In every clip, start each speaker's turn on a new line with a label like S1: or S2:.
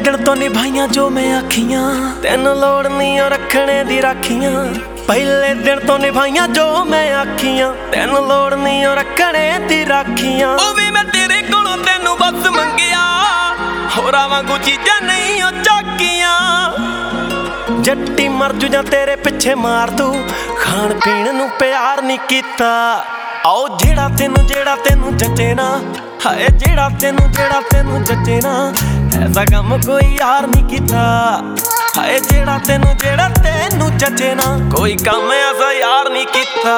S1: दिन तो निभाइयां जो मैं आखियां, तेन लोड़ नहीं रखने दी राखियां। पहले दिन तो निभाइयां जो मैं आखियां, तेन लोड़ नहीं रखने दी राखियां। ओ वी मैं तेरे कोलों तेनू बस मंगिया, होरां वांगू चीजां नहीं चाकियां। जट्टी मर जू जां तेरे पिछे मार दू, खाण पीण नू प्यार नहीं कीता। आओ जेड़ा तेनू जचे ना, हाय जेड़ा तेनू जचे ना, ऐसा काम कोई यार नहीं कीता। हाय जेड़ा तेनू जचे ना, कोई काम ऐसा यार नहीं कीता।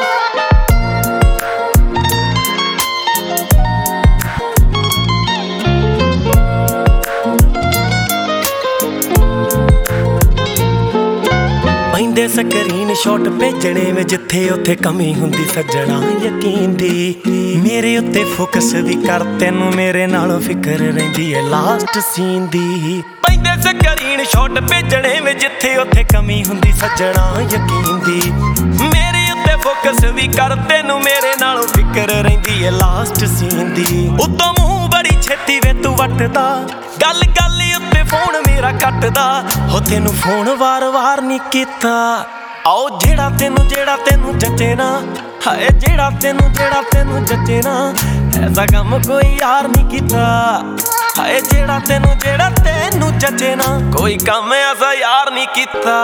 S1: पैंदे स्क्रीन शॉट भेजने में जिथे उथे कमी हुंदी सज्जणा यकीन दी। मेरे उत्ते फोकस भी कर, तेनू मेरे नालों फिकर रहिंदी है लास्ट सीन दी। पैंदे स्क्रीन शॉट भेजने में जिथे उथे कमी हुंदी सज्जणा यकीन दी। मेरे उत्ते फोकस भी कर, तेनू मेरे नालों फिकर रहिंदी है लास्ट सीन दी। उत्तों मूंह बड़ी छेती वे तू वटदा, गल उत्ते फोन मेरा कटदा। हो तेनू फोन वार वार नहीं कीता। आओ जेड़ा तेनू जचे ना, हाय जेड़ा तेनू जचे ना, ऐसा काम कोई यार नहीं कीता। हाय जेड़ा तेनू जचे ना, कोई काम ऐसा यार नहीं कीता।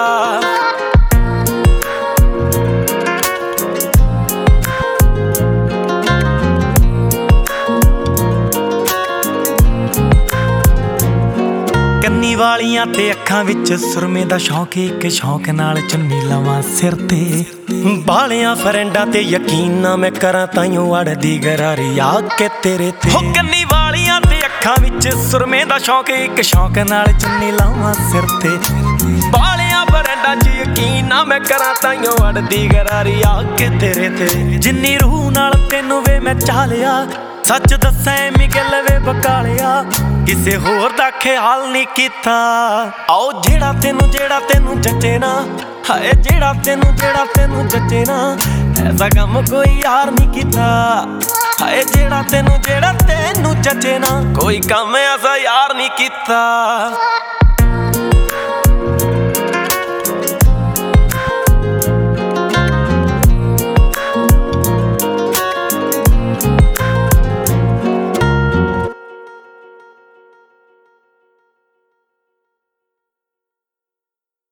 S1: ਕੰਨੀ ਵਾਲੀਆਂ ਤੇ ਅੱਖਾਂ ਵਿੱਚ ਸੁਰਮੇ ਦਾ ਸ਼ੌਂਕ, ਇੱਕ ਸ਼ੌਂਕ ਨਾਲ ਚੁੰਨੀ ਲਾਵਾਂ ਸਿਰ ਤੇ। ਬਾਲਿਆਂ ਫਰੈਂਡਾਂ ਤੇ ਯਕੀਨ ਨਾ ਮੈਂ ਕਰਾਂ, ਤਾਈਓ ਅੜਦੀ ਗਰਾਰੀ ਆ ਕੇ ਤੇਰੇ ਤੇ। ਹੋ ਕੰਨੀ ਵਾਲੀਆਂ ਤੇ ਅੱਖਾਂ ਵਿੱਚ ਸੁਰਮੇ ਦਾ ਸ਼ੌਂਕ, ਇੱਕ ਸ਼ੌਂਕ ਨਾਲ ਚੁੰਨੀ ਲਾਵਾਂ ਸਿਰ ਤੇ। ਬਾਲਿਆਂ ਫਰੈਂਡਾਂ 'ਚ ਯਕੀਨ ਨਾ ਮੈਂ ਕਰਾਂ, ਤਾਈਓ ਅੜਦੀ ਗਰਾਰੀ ਆ ਕੇ ਤੇਰੇ ਤੇ। ਜਿੰਨੀ ਰੂਹ ਨਾਲ ਤੈਨੂੰ ਵੇ ਮੈਂ ਚਾਲਿਆ, सच दस्सां एवें गल वे बकालिया, किसे होर दा ख्याल नहीं कीता। आओ जेड़ा तेनू जचे ना, हाय जेड़ा तेनू जचे ना, ऐसा काम कोई यार नहीं कीता। हाय जेड़ा तेनू जचे ना, कोई काम ऐसा यार नहीं कीता।